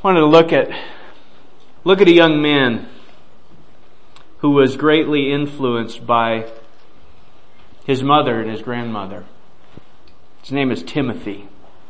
wanted to look at a young man who was greatly influenced by his mother and his grandmother. His name is Timothy.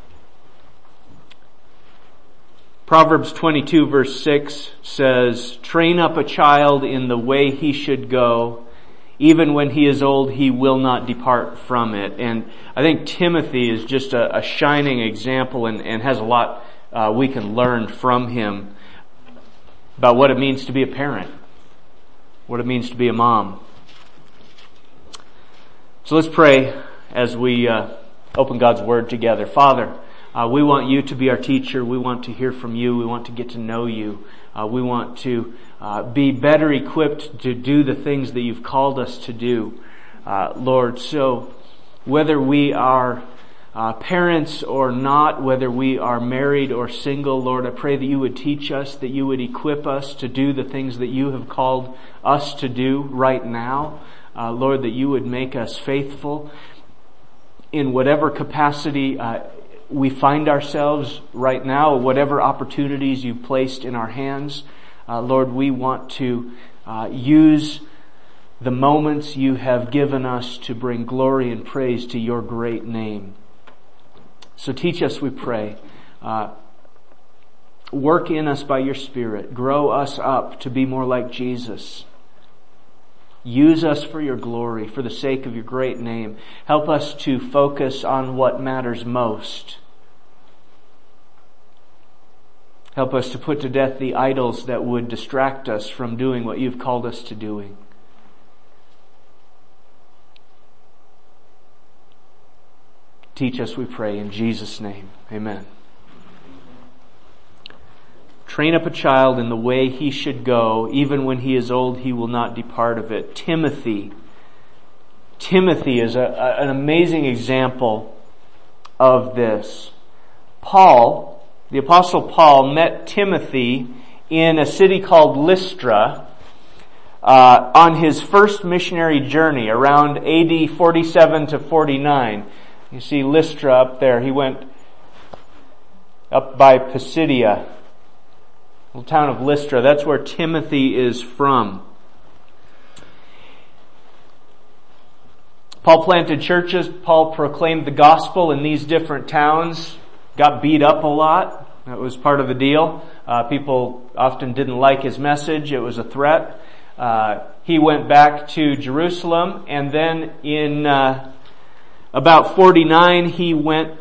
Proverbs 22 verse 6 says, "Train up a child in the way he should go. Even when he is old, he will not depart from it." And I think Timothy is just a shining example and has a lot we can learn from him about what it means to be a parent, what it means to be a mom. So let's pray as we open God's Word together. Father, we want you to be our teacher. We want to hear from you. We want to get to know you. We want to be better equipped to do the things that you've called us to do, Lord. So whether we are parents or not, whether we are married or single, Lord, I pray that you would teach us, that you would equip us to do the things that you have called us to do right now. Lord, that you would make us faithful in whatever capacity we find ourselves right now, whatever opportunities you've placed in our hands. Lord, we want to use the moments you have given us to bring glory and praise to your great name. So teach us, we pray. Work in us by your Spirit. Grow us up to be more like Jesus. Use us for your glory, for the sake of your great name. Help us to focus on what matters most. Help us to put to death the idols that would distract us from doing what you've called us to doing. Teach us, we pray, in Jesus' name. Amen. Train up a child in the way he should go. Even when he is old, he will not depart of it. Timothy is an amazing example of this. Paul, the Apostle Paul, met Timothy in a city called Lystra on his first missionary journey around AD 47 to 49. You see Lystra up there. He went up by Pisidia, the town of Lystra. That's where Timothy is from. Paul planted churches. Paul proclaimed the gospel in these different towns. Got beat up a lot. That was part of the deal. People often didn't like his message. It was a threat. He went back to Jerusalem, and then in about 49, he went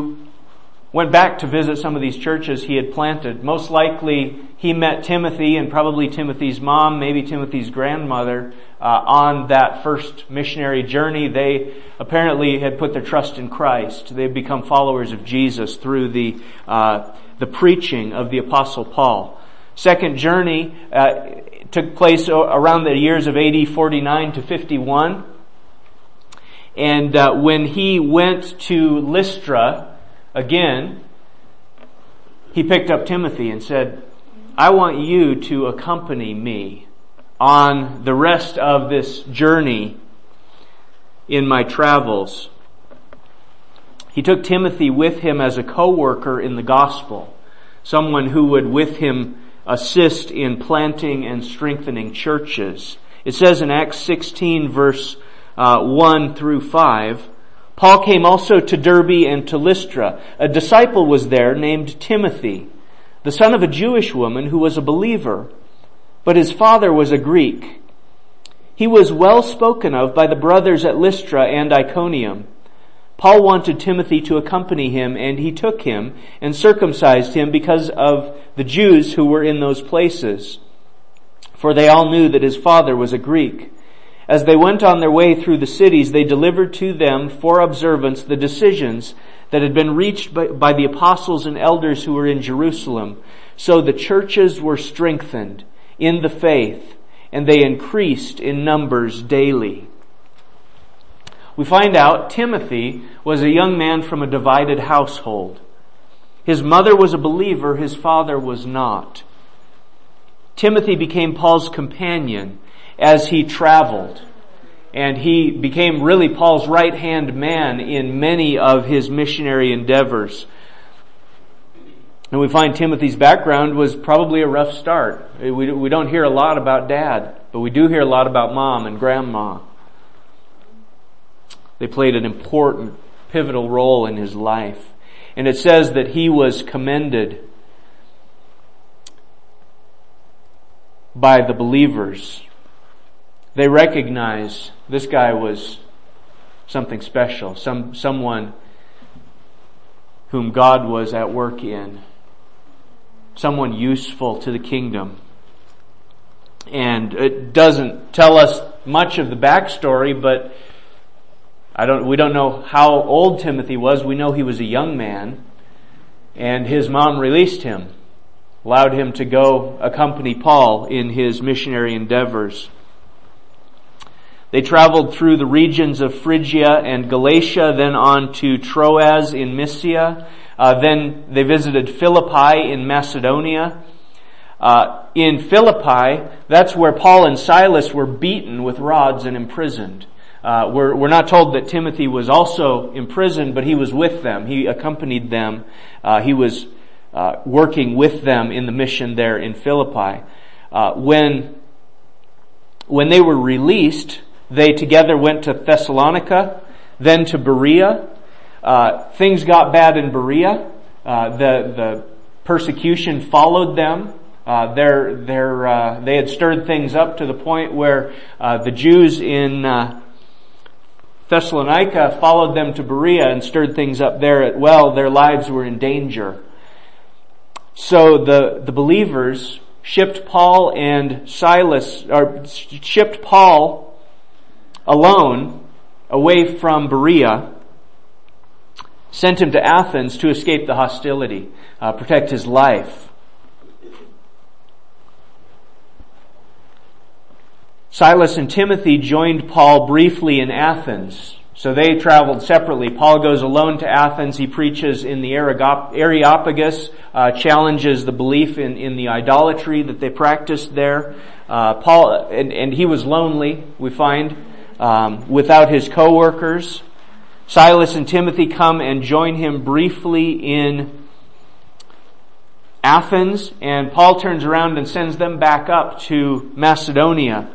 back to visit some of these churches he had planted. Most likely, he met Timothy and probably Timothy's mom, maybe Timothy's grandmother, on that first missionary journey. They apparently had put their trust in Christ. They had become followers of Jesus through the preaching of the Apostle Paul. Second journey took place around the years of AD 49 to 51. And when he went to Lystra again, he picked up Timothy and said, "I want you to accompany me on the rest of this journey in my travels." He took Timothy with him as a co-worker in the gospel, someone who would with him assist in planting and strengthening churches. It says in Acts 16 verse 1 through 5, Paul came also to Derbe and to Lystra. A disciple was there named Timothy, the son of a Jewish woman who was a believer, but his father was a Greek. He was well spoken of by the brothers at Lystra and Iconium. Paul wanted Timothy to accompany him, and he took him and circumcised him because of the Jews who were in those places, for they all knew that his father was a Greek. As they went on their way through the cities, they delivered to them for observance the decisions that had been reached by the apostles and elders who were in Jerusalem. So the churches were strengthened in the faith, and they increased in numbers daily. We find out Timothy was a young man from a divided household. His mother was a believer, his father was not. Timothy became Paul's companion as he traveled, and he became really Paul's right-hand man in many of his missionary endeavors. And we find Timothy's background was probably a rough start. We don't hear a lot about dad, but we do hear a lot about mom and grandma. They played an important, pivotal role in his life. And it says that he was commended by the believers. They recognize this guy was something special, someone whom God was at work in, someone useful to the kingdom. And it doesn't tell us much of the backstory, but we don't know how old Timothy was. We know he was a young man, and his mom released him, allowed him to go accompany Paul in his missionary endeavors. They traveled through the regions of Phrygia and Galatia, then on to Troas in Mysia. Then they visited Philippi in Macedonia. In Philippi, that's where Paul and Silas were beaten with rods and imprisoned. We're not told that Timothy was also imprisoned, but he was with them. He accompanied them. He was working with them in the mission there in Philippi. When they were released, they together went to Thessalonica, then to Berea. Things got bad in Berea. The persecution followed them. They had stirred things up to the point where the Jews in Thessalonica followed them to Berea and stirred things up there as well. Their lives were in danger. So the believers shipped Paul alone away from Berea, sent him to Athens to escape the hostility, protect his life. Silas and Timothy joined Paul briefly in Athens. So they traveled separately. Paul goes alone to Athens. He preaches in the Areopagus, challenges the belief in the idolatry that they practiced there. Paul, and he was lonely, we find, without his co-workers. Silas and Timothy come and join him briefly in Athens, and Paul turns around and sends them back up to Macedonia.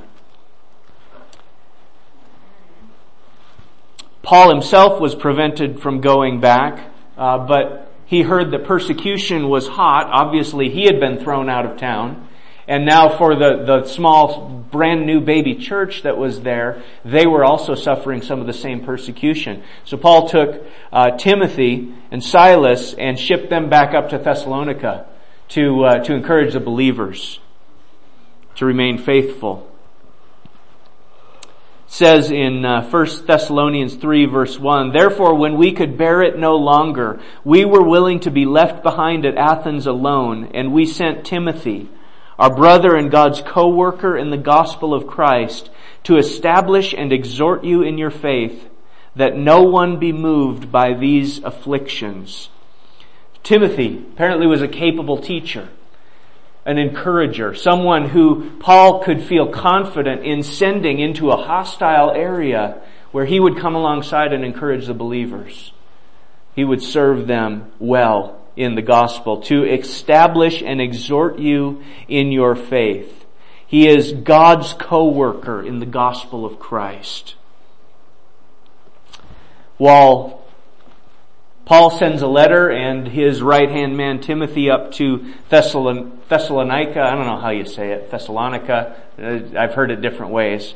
Paul himself was prevented from going back, but he heard that persecution was hot. Obviously, he had been thrown out of town. And now for the small, brand new baby church that was there, they were also suffering some of the same persecution. So Paul took Timothy and Silas and shipped them back up to Thessalonica to encourage the believers to remain faithful. It says in 1 Thessalonians 3 verse 1, "Therefore when we could bear it no longer, we were willing to be left behind at Athens alone, and we sent Timothy, our brother and God's co-worker in the gospel of Christ, to establish and exhort you in your faith, that no one be moved by these afflictions." Timothy apparently was a capable teacher, an encourager, someone who Paul could feel confident in sending into a hostile area where he would come alongside and encourage the believers. He would serve them well in the gospel, to establish and exhort you in your faith. He is God's co-worker in the gospel of Christ. While Paul sends a letter and his right-hand man Timothy up to Thessalonica, I don't know how you say it, Thessalonica, I've heard it different ways.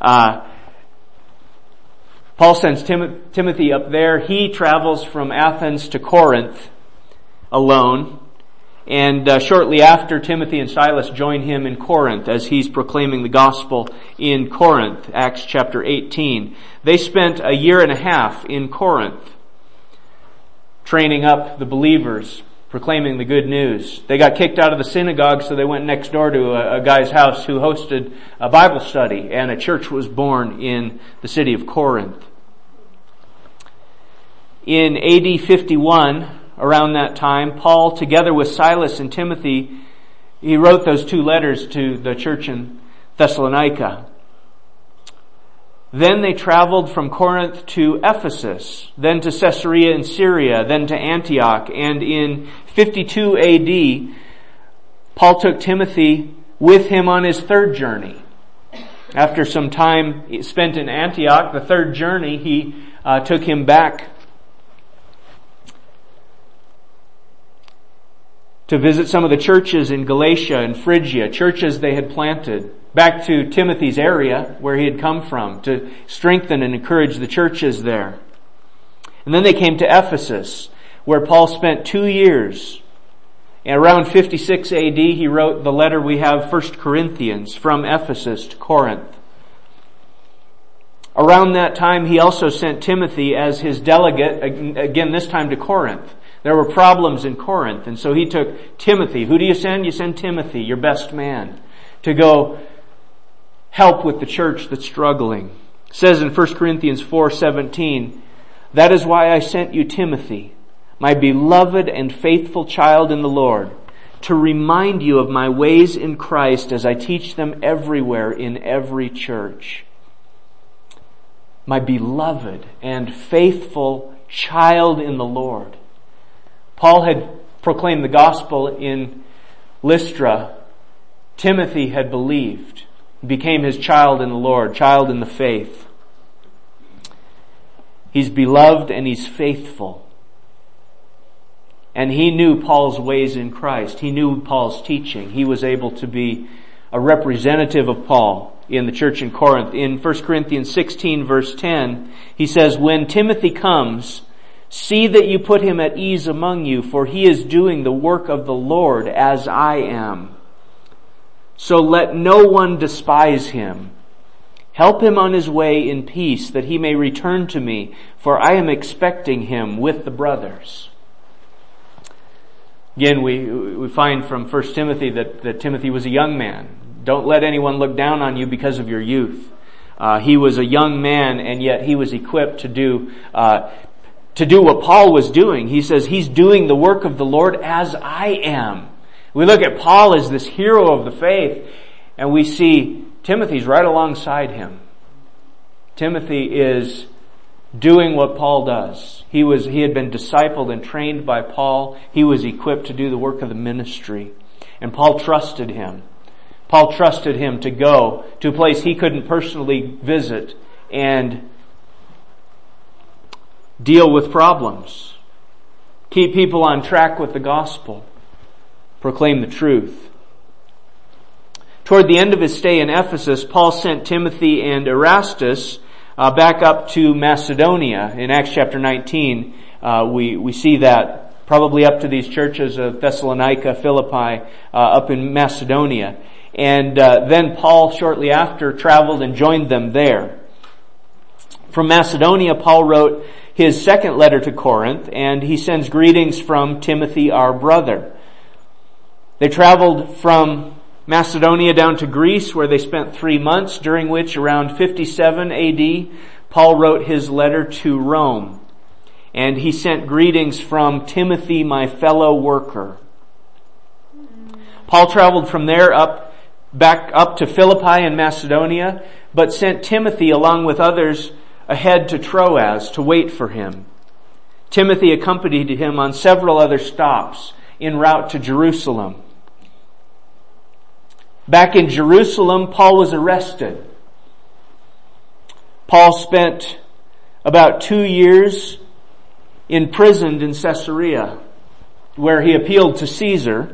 Paul sends Timothy up there. He travels from Athens to Corinth alone, and shortly after, Timothy and Silas join him in Corinth as he's proclaiming the gospel in Corinth, Acts chapter 18. They spent a year and a half in Corinth, training up the believers, proclaiming the good news. They got kicked out of the synagogue, so they went next door to a guy's house who hosted a Bible study, and a church was born in the city of Corinth. In AD 51, around that time, Paul, together with Silas and Timothy, he wrote those two letters to the church in Thessalonica. Then they traveled from Corinth to Ephesus, then to Caesarea in Syria, then to Antioch. And in 52 AD, Paul took Timothy with him on his third journey. After some time spent in Antioch, the third journey, he took him back to visit some of the churches in Galatia and Phrygia, churches they had planted, back to Timothy's area where he had come from to strengthen and encourage the churches there. And then they came to Ephesus, where Paul spent 2 years. And around 56 AD, he wrote the letter we have, 1 Corinthians, from Ephesus to Corinth. Around that time, he also sent Timothy as his delegate, again this time to Corinth. There were problems in Corinth, and so he took Timothy. Who do you send? You send Timothy, your best man, to go help with the church that's struggling. It says in 1 Corinthians 4:17, "That is why I sent you Timothy, my beloved and faithful child in the Lord, to remind you of my ways in Christ as I teach them everywhere in every church." My beloved and faithful child in the Lord. Paul had proclaimed the gospel in Lystra. Timothy had believed, became his child in the Lord, child in the faith. He's beloved and he's faithful. And he knew Paul's ways in Christ. He knew Paul's teaching. He was able to be a representative of Paul in the church in Corinth. In 1 Corinthians 16 verse 10, he says, "When Timothy comes, see that you put him at ease among you, for he is doing the work of the Lord as I am. So let no one despise him. Help him on his way in peace, that he may return to me, for I am expecting him with the brothers." Again, we find from 1 Timothy that Timothy was a young man. Don't let anyone look down on you because of your youth. He was a young man, and yet he was equipped to do what Paul was doing. He says, he's doing the work of the Lord as I am. We look at Paul as this hero of the faith, and we see Timothy's right alongside him. Timothy is doing what Paul does. He had been discipled and trained by Paul. He was equipped to do the work of the ministry. And Paul trusted him. Paul trusted him to go to a place he couldn't personally visit and deal with problems. Keep people on track with the gospel. Proclaim the truth. Toward the end of his stay in Ephesus, Paul sent Timothy and Erastus back up to Macedonia. In Acts chapter 19, we see that probably up to these churches of Thessalonica, Philippi, up in Macedonia. And then Paul, shortly after, traveled and joined them there. From Macedonia, Paul wrote his second letter to Corinth, and he sends greetings from Timothy, our brother. They traveled from Macedonia down to Greece, where they spent 3 months, during which, around 57 AD, Paul wrote his letter to Rome. And he sent greetings from Timothy, my fellow worker. Paul traveled from there back up to Philippi in Macedonia, but sent Timothy along with others ahead to Troas to wait for him. Timothy accompanied him on several other stops en route to Jerusalem. Back in Jerusalem, Paul was arrested. Paul spent about 2 years imprisoned in Caesarea, where he appealed to Caesar.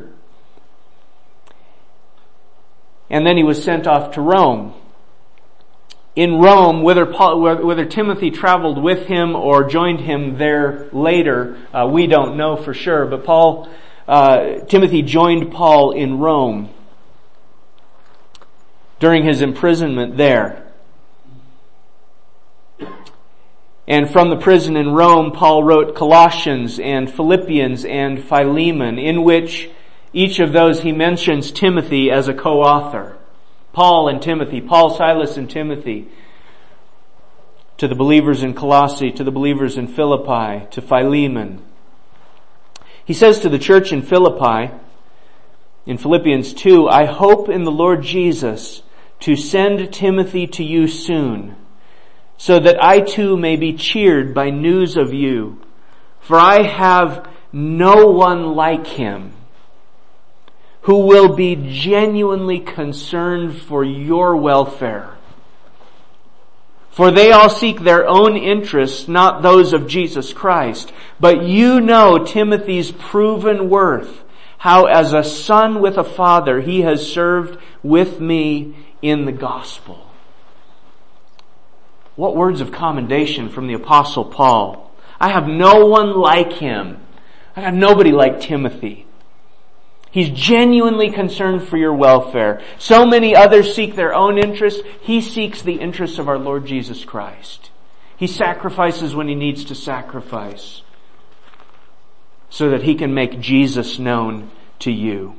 And then he was sent off to Rome. In Rome, whether Timothy traveled with him or joined him there later, we don't know for sure. But Timothy joined Paul in Rome during his imprisonment there. And from the prison in Rome, Paul wrote Colossians and Philippians and Philemon, in which each of those he mentions Timothy as a co-author. Paul and Timothy, Paul, Silas, and Timothy, to the believers in Colossae, to the believers in Philippi, to Philemon. He says to the church in Philippi, in Philippians 2, "I hope in the Lord Jesus to send Timothy to you soon, so that I too may be cheered by news of you. For I have no one like him who will be genuinely concerned for your welfare. For they all seek their own interests, not those of Jesus Christ. But you know Timothy's proven worth, how as a son with a father he has served with me in the gospel. What words of commendation from the Apostle Paul. I have no one like him. I have nobody like Timothy. He's genuinely concerned for your welfare. So many others seek their own interests. He seeks the interests of our Lord Jesus Christ. He sacrifices when he needs to sacrifice so that he can make Jesus known to you.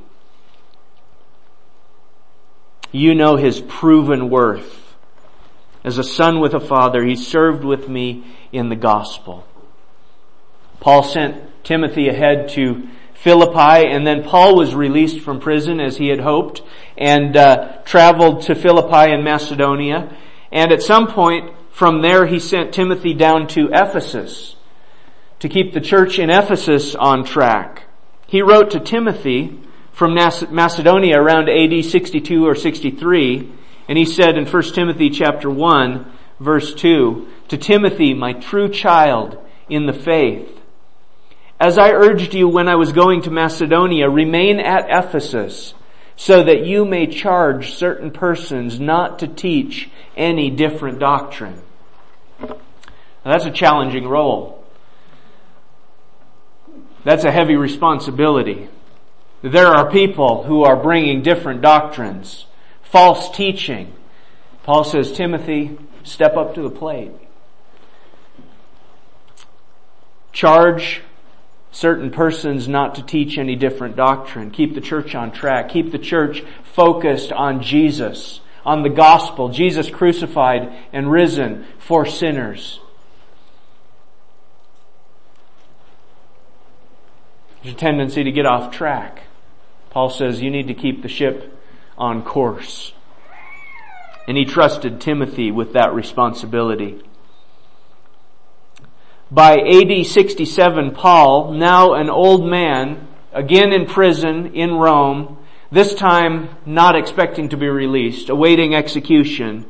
You know his proven worth. As a son with a father, he served with me in the gospel. Paul sent Timothy ahead to Philippi, and then Paul was released from prison as he had hoped and traveled to Philippi in Macedonia. And at some point from there he sent Timothy down to Ephesus to keep the church in Ephesus on track. He wrote to Timothy from Macedonia around AD 62 or 63, and he said in 1 Timothy chapter 1, verse 2, to Timothy, my true child in the faith, as I urged you when I was going to Macedonia, remain at Ephesus, so that you may charge certain persons not to teach any different doctrine. Now, that's a challenging role. That's a heavy responsibility. There are people who are bringing different doctrines, false teaching. Paul says, Timothy, step up to the plate. Charge certain persons not to teach any different doctrine. Keep the church on track. Keep the church focused on Jesus, on the gospel, Jesus crucified and risen for sinners. There's a tendency to get off track. Paul says you need to keep the ship on course. And he trusted Timothy with that responsibility. By AD 67, Paul, now an old man, again in prison in Rome, this time not expecting to be released, awaiting execution,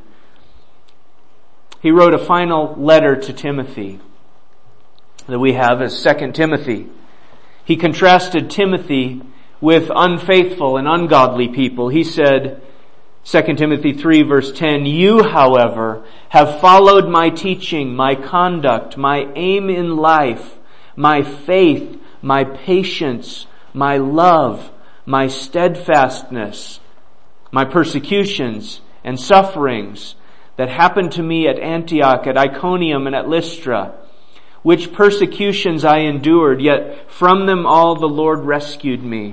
he wrote a final letter to Timothy that we have as 2 Timothy. He contrasted Timothy with unfaithful and ungodly people. He said, 2 Timothy 3 verse 10, you, however, have followed my teaching, my conduct, my aim in life, my faith, my patience, my love, my steadfastness, my persecutions and sufferings that happened to me at Antioch, at Iconium, and at Lystra, which persecutions I endured, yet from them all the Lord rescued me.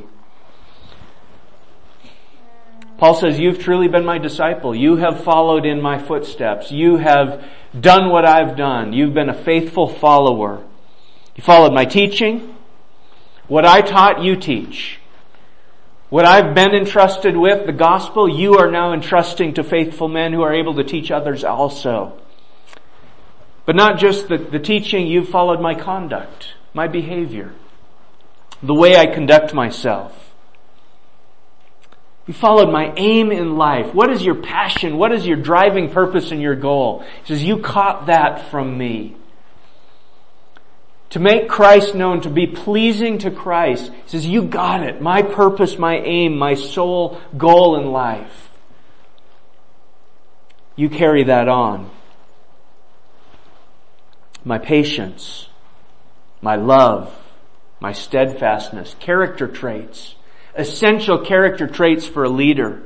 Paul says, you've truly been my disciple. You have followed in my footsteps. You have done what I've done. You've been a faithful follower. You followed my teaching. What I taught, you teach. What I've been entrusted with, the gospel, you are now entrusting to faithful men who are able to teach others also. But not just the teaching, you've followed my conduct, my behavior, the way I conduct myself. You followed my aim in life. What is your passion? What is your driving purpose and your goal? He says, you caught that from me. To make Christ known, to be pleasing to Christ. He says, you got it. My purpose, my aim, my sole goal in life. You carry that on. My patience, my love, my steadfastness, character traits. Essential character traits for a leader.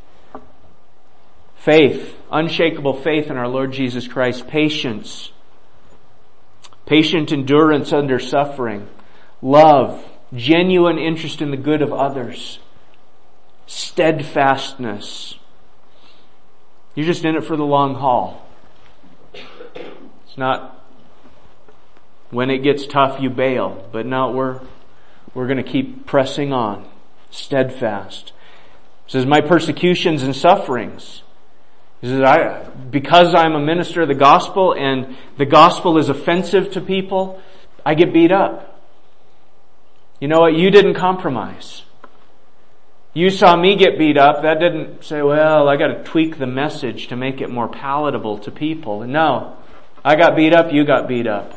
Faith, unshakable faith in our Lord Jesus Christ. Patience, patient endurance under suffering. Love, genuine interest in the good of others. Steadfastness. You're just in it for the long haul. It's not when it gets tough you bail, but no, we're going to keep pressing on. Steadfast. It says, my persecutions and sufferings. He says, because I'm a minister of the gospel and the gospel is offensive to people, I get beat up. You know what? You didn't compromise. You saw me get beat up. That didn't say, well, I got to tweak the message to make it more palatable to people. No. I got beat up, you got beat up.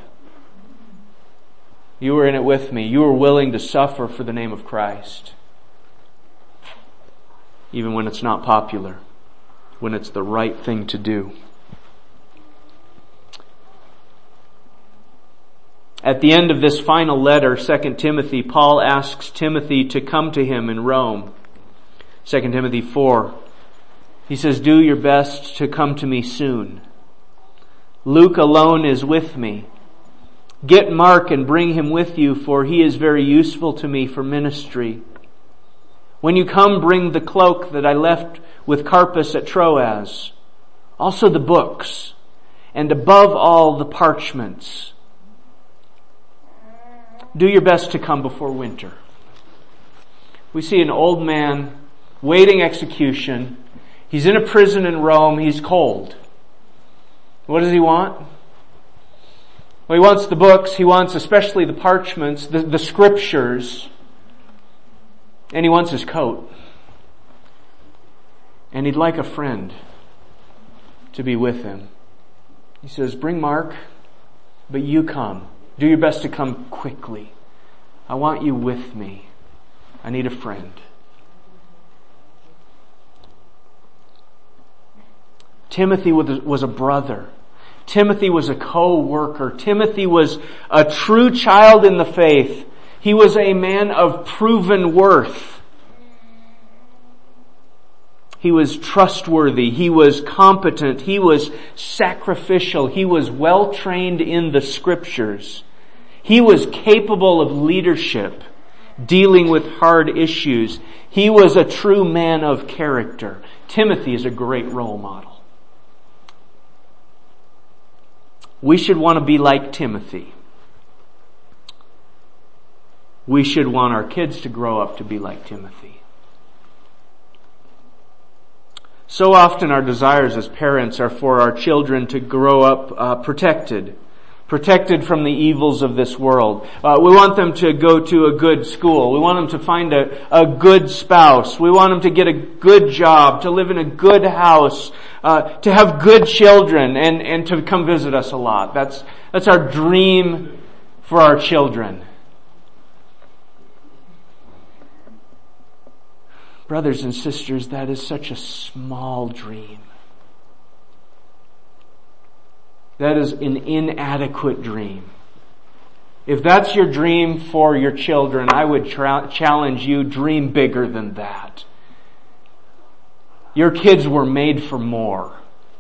You were in it with me. You were willing to suffer for the name of Christ. Even when it's not popular. When it's the right thing to do. At the end of this final letter, 2 Timothy, Paul asks Timothy to come to him in Rome. 2 Timothy 4. He says, do your best to come to me soon. Luke alone is with me. Get Mark and bring him with you, for he is very useful to me for ministry. When you come, bring the cloak that I left with Carpus at Troas, also the books, and above all the parchments. Do your best to come before winter. We see an old man waiting execution. He's in a prison in Rome. He's cold. What does he want? Well, he wants the books. He wants especially the parchments, the scriptures. And he wants his coat. And he'd like a friend to be with him. He says, bring Mark, but you come. Do your best to come quickly. I want you with me. I need a friend. Timothy was a brother. Timothy was a co-worker. Timothy was a true child in the faith. He was a man of proven worth. He was trustworthy. He was competent. He was sacrificial. He was well trained in the scriptures. He was capable of leadership, dealing with hard issues. He was a true man of character. Timothy is a great role model. We should want to be like Timothy. We should want our kids to grow up to be like Timothy. So often our desires as parents are for our children to grow up protected from the evils of this world. We want them to go to a good school. We want them to find a good spouse. We want them to get a good job, to live in a good house, to have good children, and to come visit us a lot. That's our dream for our children. Brothers and sisters, that is such a small dream. That is an inadequate dream. If that's your dream for your children, I would challenge you, dream bigger than that. Your kids were made for more.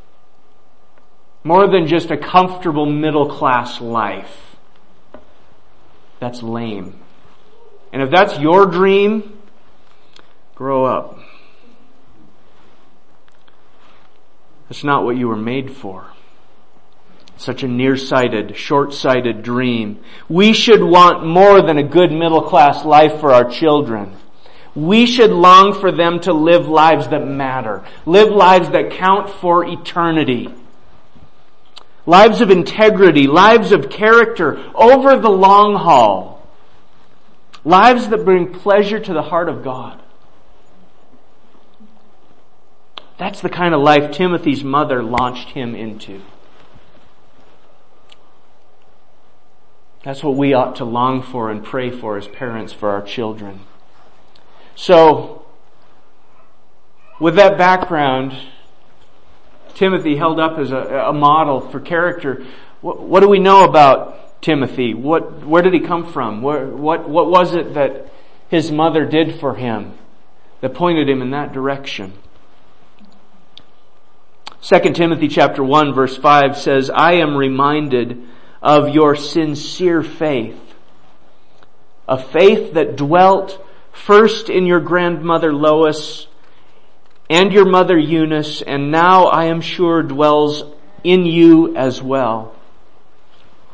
More than just a comfortable middle-class life. That's lame. And if that's your dream, grow up. That's not what you were made for. Such a nearsighted, short-sighted dream. We should want more than a good middle-class life for our children. We should long for them to live lives that matter. Live lives that count for eternity. Lives of integrity. Lives of character over the long haul. Lives that bring pleasure to the heart of God. That's the kind of life Timothy's mother launched him into. That's what we ought to long for and pray for as parents for our children. So, with that background, Timothy held up as a model for character. What do we know about Timothy? Where did he come from? What was it that his mother did for him that pointed him in that direction? 2 Timothy chapter 1 verse 5 says, I am reminded of your sincere faith, a faith that dwelt first in your grandmother Lois and your mother Eunice, and now I am sure dwells in you as well.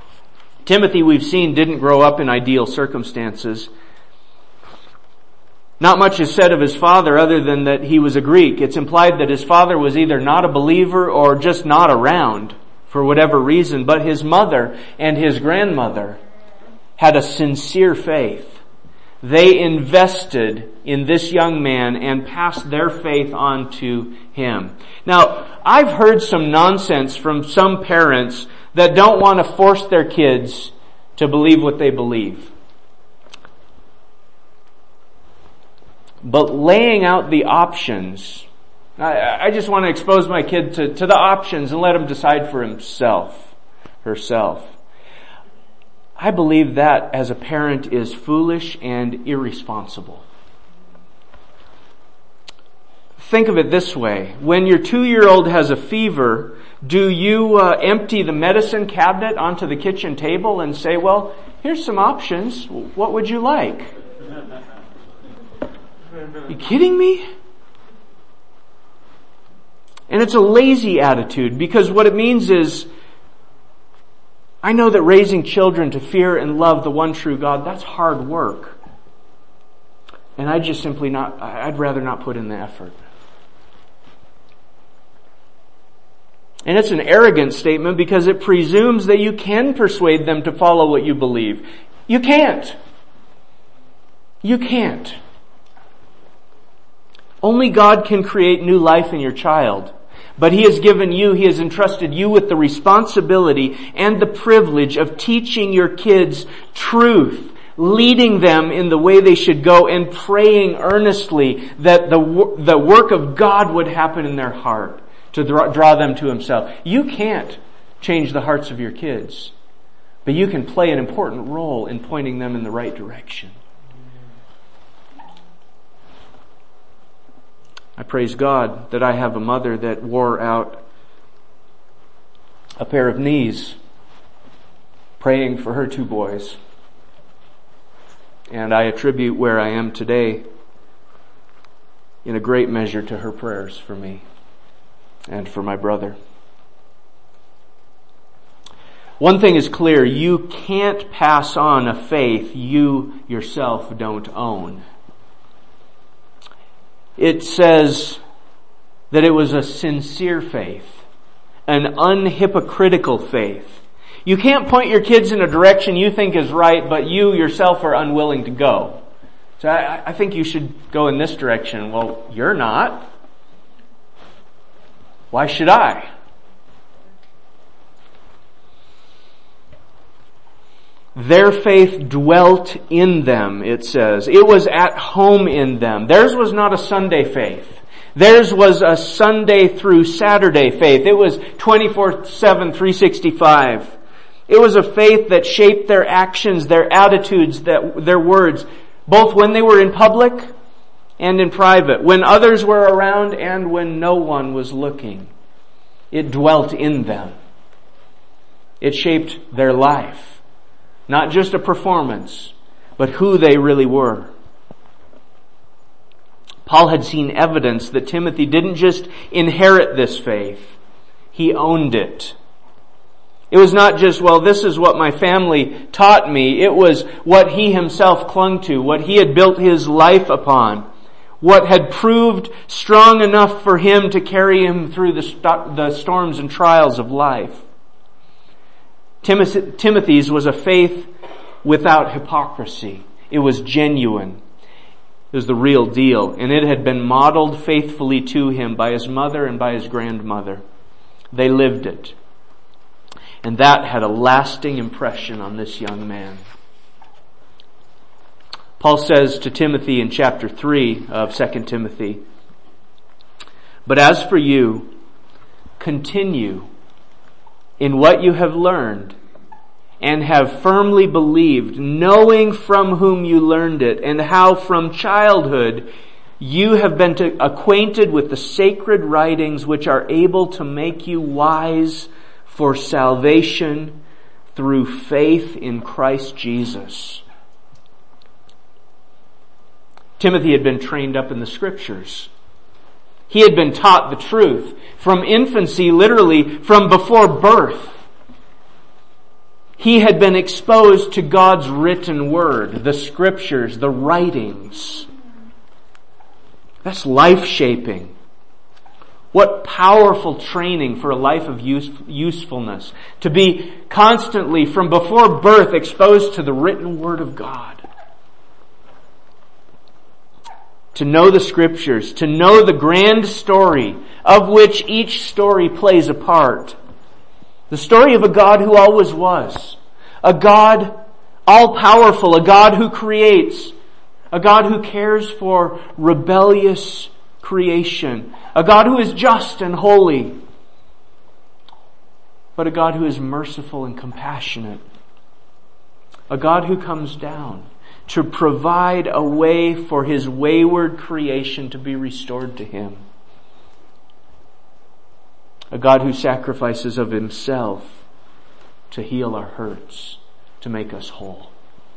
Timothy, we've seen, didn't grow up in ideal circumstances. Not much is said of his father other than that he was a Greek. It's implied that his father was either not a believer or just not around for whatever reason, but his mother and his grandmother had a sincere faith. They invested in this young man and passed their faith on to him. Now, I've heard some nonsense from some parents that don't want to force their kids to believe what they believe. But laying out the options, I just want to expose my kid to the options and let him decide for himself, herself. I believe that as a parent is foolish and irresponsible. Think of it this way. When your 2-year-old has a fever, do you empty the medicine cabinet onto the kitchen table and say, well, here's some options. What would you like? Are you kidding me? And it's a lazy attitude, because what it means is, I know that raising children to fear and love the one true God, that's hard work. And I'd rather not put in the effort. And it's an arrogant statement because it presumes that you can persuade them to follow what you believe. You can't. You can't. Only God can create new life in your child. But He has entrusted you with the responsibility and the privilege of teaching your kids truth, leading them in the way they should go, and praying earnestly that the work of God would happen in their heart to draw them to Himself. You can't change the hearts of your kids, but you can play an important role in pointing them in the right direction. I praise God that I have a mother that wore out a pair of knees praying for her 2 boys. And I attribute where I am today in a great measure to her prayers for me and for my brother. One thing is clear, you can't pass on a faith you yourself don't own. It says that it was a sincere faith, an unhypocritical faith. You can't point your kids in a direction you think is right, but you yourself are unwilling to go. So I think you should go in this direction. Well, you're not. Why should I? Their faith dwelt in them, it says. It was at home in them. Theirs was not a Sunday faith. Theirs was a Sunday through Saturday faith. It was 24/7, 365. It was a faith that shaped their actions, their attitudes, their words, both when they were in public and in private, when others were around and when no one was looking. It dwelt in them. It shaped their life. Not just a performance, but who they really were. Paul had seen evidence that Timothy didn't just inherit this faith. He owned it. It was not just, well, this is what my family taught me. It was what he himself clung to, what he had built his life upon, what had proved strong enough for him to carry him through the storms and trials of life. Timothy's was a faith without hypocrisy. It was genuine. It was the real deal. And it had been modeled faithfully to him by his mother and by his grandmother. They lived it. And that had a lasting impression on this young man. Paul says to Timothy in chapter 3 of 2 Timothy, "But as for you, continue in what you have learned and have firmly believed, knowing from whom you learned it, and how from childhood you have been acquainted with the sacred writings which are able to make you wise for salvation through faith in Christ Jesus." Timothy had been trained up in the Scriptures. He had been taught the truth from infancy, literally from before birth. He had been exposed to God's written word, the Scriptures, the writings. That's life-shaping. What powerful training for a life of usefulness. To be constantly, from before birth, exposed to the written Word of God. To know the Scriptures, to know the grand story of which each story plays a part. The story of a God who always was. A God all-powerful, a God who creates, a God who cares for rebellious creation, a God who is just and holy, but a God who is merciful and compassionate, a God who comes down to provide a way for His wayward creation to be restored to Him, a God who sacrifices of Himself to heal our hurts, to make us whole.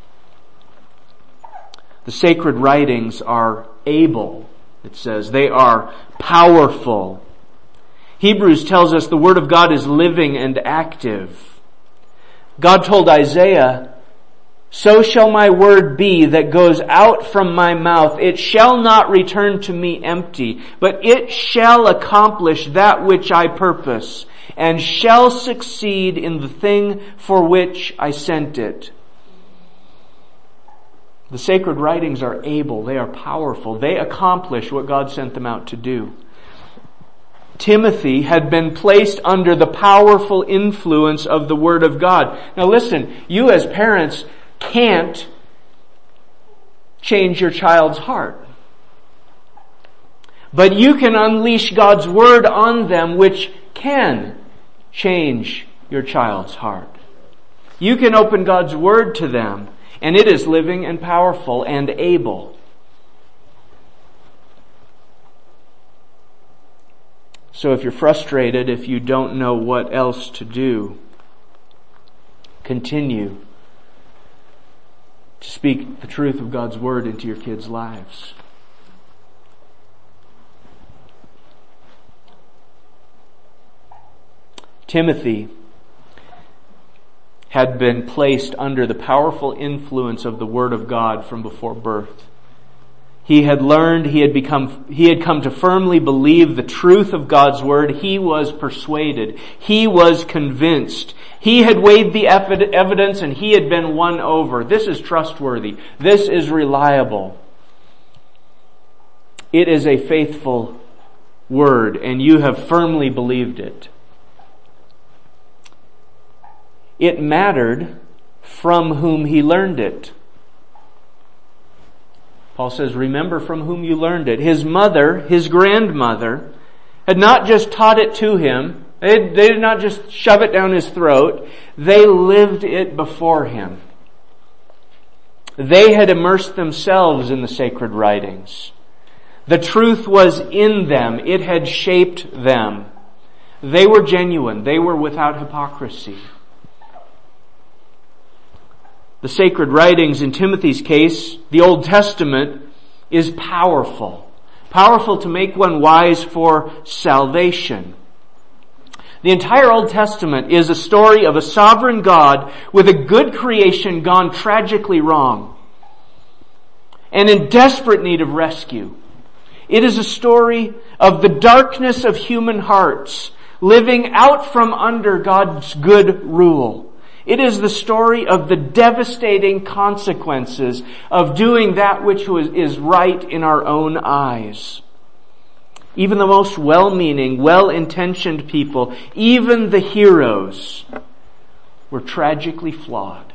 The sacred writings are able, it says. They are powerful. Hebrews tells us the Word of God is living and active. God told Isaiah, "So shall my word be that goes out from my mouth. It shall not return to me empty, but it shall accomplish that which I purpose, and shall succeed in the thing for which I sent it." The sacred writings are able, they are powerful, they accomplish what God sent them out to do. Timothy had been placed under the powerful influence of the Word of God. Now listen, you as parents can't change your child's heart. But you can unleash God's Word on them, which can change your child's heart. You can open God's Word to them, and it is living and powerful and able. So if you're frustrated, if you don't know what else to do, continue to speak the truth of God's Word into your kids' lives. Timothy had been placed under the powerful influence of the Word of God from before birth. He had learned, he had come to firmly believe the truth of God's Word. He was persuaded. He was convinced. He had weighed the evidence and he had been won over. This is trustworthy. This is reliable. It is a faithful Word, and you have firmly believed it. It mattered from whom he learned it. Paul says, remember from whom you learned it. His mother, his grandmother, had not just taught it to him. They did not just shove it down his throat. They lived it before him. They had immersed themselves in the sacred writings. The truth was in them. It had shaped them. They were genuine. They were without hypocrisy. The sacred writings, in Timothy's case, the Old Testament, is powerful. Powerful to make one wise for salvation. The entire Old Testament is a story of a sovereign God with a good creation gone tragically wrong and in desperate need of rescue. It is a story of the darkness of human hearts living out from under God's good rule. It is the story of the devastating consequences of doing that which is right in our own eyes. Even the most well-meaning, well-intentioned people, even the heroes, were tragically flawed.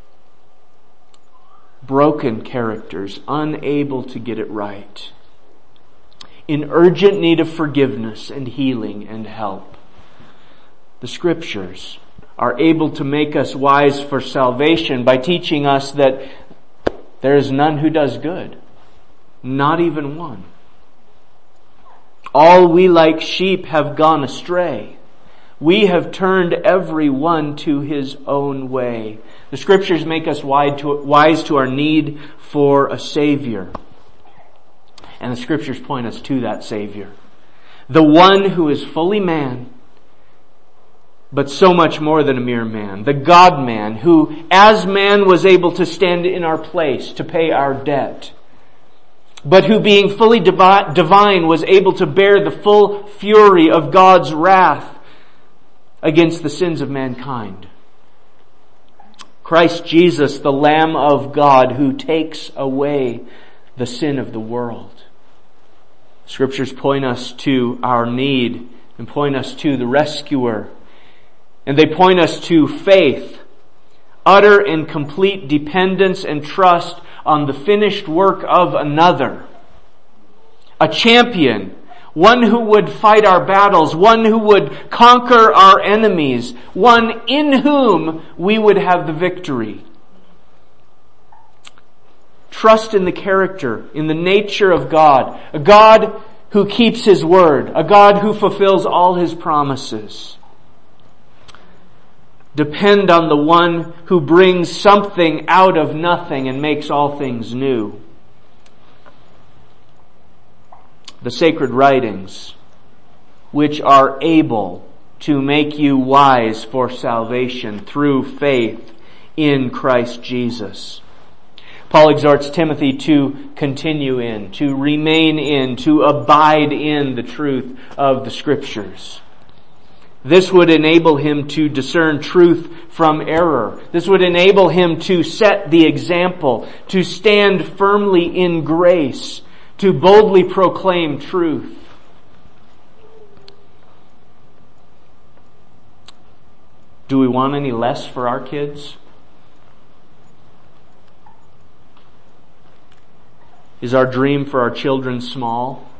Broken characters, unable to get it right. In urgent need of forgiveness and healing and help. The Scriptures are able to make us wise for salvation by teaching us that there is none who does good. Not even one. All we like sheep have gone astray. We have turned every one to his own way. The Scriptures make us wise to our need for a Savior. And the Scriptures point us to that Savior. The one who is fully man, but so much more than a mere man. The God-man who, as man, was able to stand in our place, to pay our debt. but who being fully divine was able to bear the full fury of God's wrath against the sins of mankind. Christ Jesus, the Lamb of God, who takes away the sin of the world. Scriptures point us to our need and point us to the rescuer. And they point us to faith, utter and complete dependence and trust on the finished work of another. A champion, one who would fight our battles, one who would conquer our enemies, one in whom we would have the victory. Trust in the character, in the nature of God, a God who keeps His word, a God who fulfills all His promises. Depend on the one who brings something out of nothing and makes all things new. The sacred writings, which are able to make you wise for salvation through faith in Christ Jesus. Paul exhorts Timothy to continue in, to remain in, to abide in the truth of the Scriptures. This would enable him to discern truth from error. This would enable him to set the example, to stand firmly in grace, to boldly proclaim truth. Do we want any less for our kids? Is our dream for our children small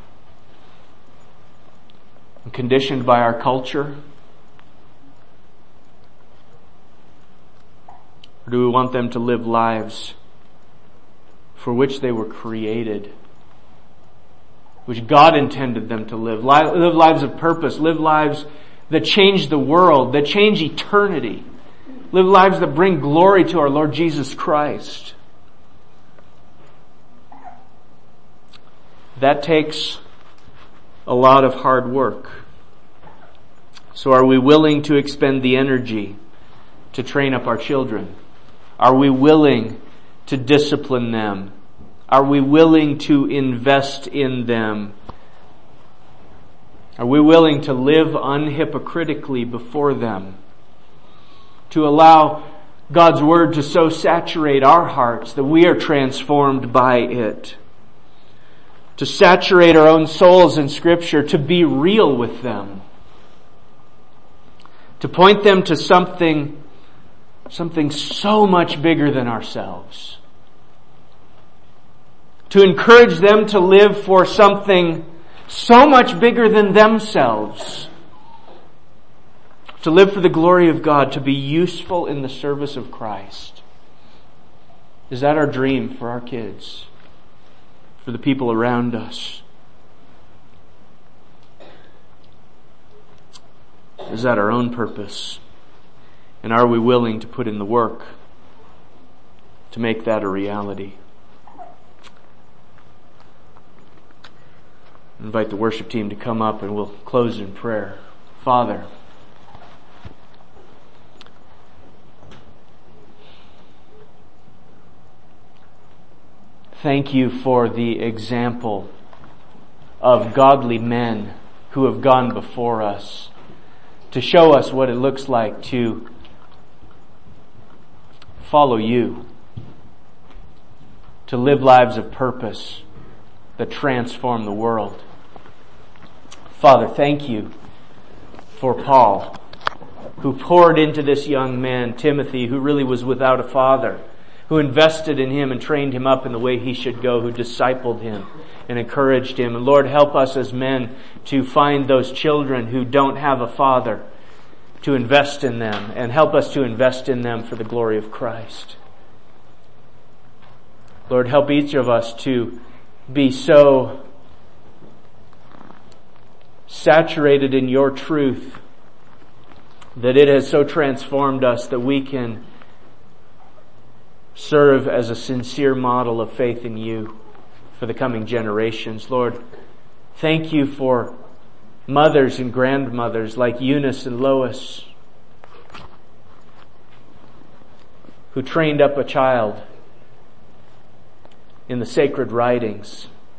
and conditioned by our culture? Or do we want them to live lives for which they were created, which God intended them to live? Live lives of purpose, live lives that change the world, that change eternity, live lives that bring glory to our Lord Jesus Christ. That takes a lot of hard work. So are we willing to expend the energy to train up our children? Are we willing to discipline them? Are we willing to invest in them? Are we willing to live unhypocritically before them? To allow God's Word to so saturate our hearts that we are transformed by it? To saturate our own souls in Scripture, to be real with them, to point them to something so much bigger than ourselves, to encourage them to live for something so much bigger than themselves, to live for the glory of God, to be useful in the service of Christ. Is that our dream for our kids? For the people around us? Is that our own purpose? And are we willing to put in the work to make that a reality? I invite the worship team to come up and we'll close in prayer. Father, thank you for the example of godly men who have gone before us to show us what it looks like to follow you, to live lives of purpose that transform the world. Father, thank you for Paul, who poured into this young man, Timothy, who really was without a father, who invested in him and trained him up in the way he should go, who discipled him and encouraged him. And Lord, help us as men to find those children who don't have a father, to invest in them, and help us to invest in them for the glory of Christ. Lord, help each of us to be so saturated in your truth that it has so transformed us that we can serve as a sincere model of faith in you for the coming generations. Lord, thank you for mothers and grandmothers like Eunice and Lois, who trained up a child in the sacred writings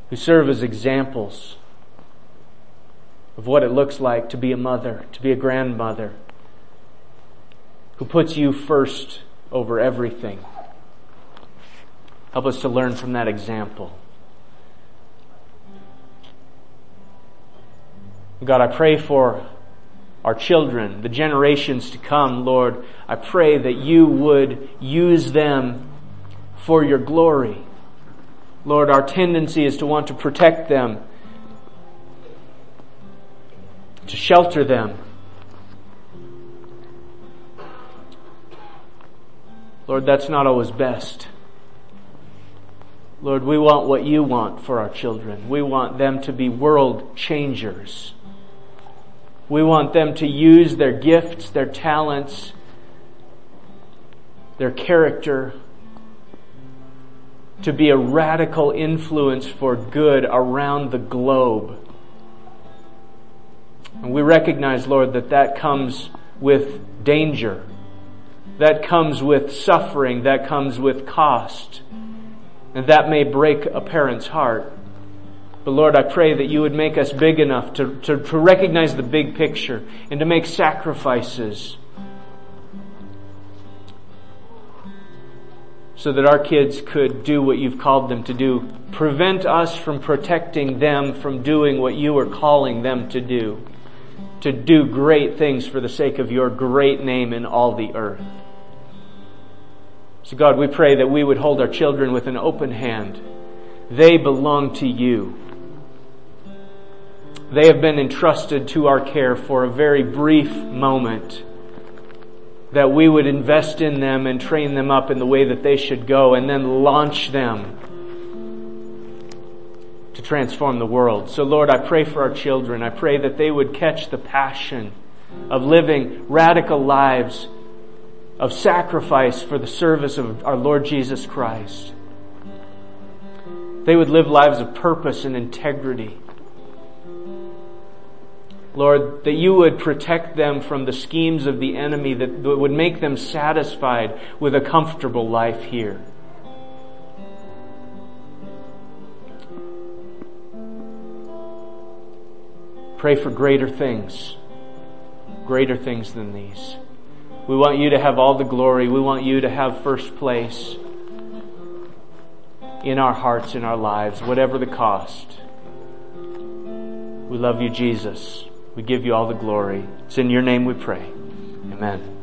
who serve as examples of what it looks like to be a mother, to be a grandmother, who puts you first over everything. Help us to learn from that example. God, I pray for our children, the generations to come, Lord. I pray that you would use them for your glory. Lord, our tendency is to want to protect them, to shelter them. Lord, that's not always best. Lord, we want what you want for our children. We want them to be world changers. We want them to use their gifts, their talents, their character to be a radical influence for good around the globe. And we recognize, Lord, that comes with danger. That comes with suffering. That comes with cost. And that may break a parent's heart. But Lord, I pray that you would make us big enough to recognize the big picture and to make sacrifices so that our kids could do what you've called them to do. Prevent us from protecting them from doing what you are calling them to do great things for the sake of your great name in all the earth. So God, we pray that we would hold our children with an open hand. They belong to you. They have been entrusted to our care for a very brief moment, that we would invest in them and train them up in the way that they should go and then launch them to transform the world. So Lord, I pray for our children. I pray that they would catch the passion of living radical lives of sacrifice for the service of our Lord Jesus Christ. They would live lives of purpose and integrity. Lord, that you would protect them from the schemes of the enemy that would make them satisfied with a comfortable life here. Pray for greater things than these. We want you to have all the glory. We want you to have first place in our hearts, in our lives, whatever the cost. We love you, Jesus. We give you all the glory. It's in your name we pray. Amen.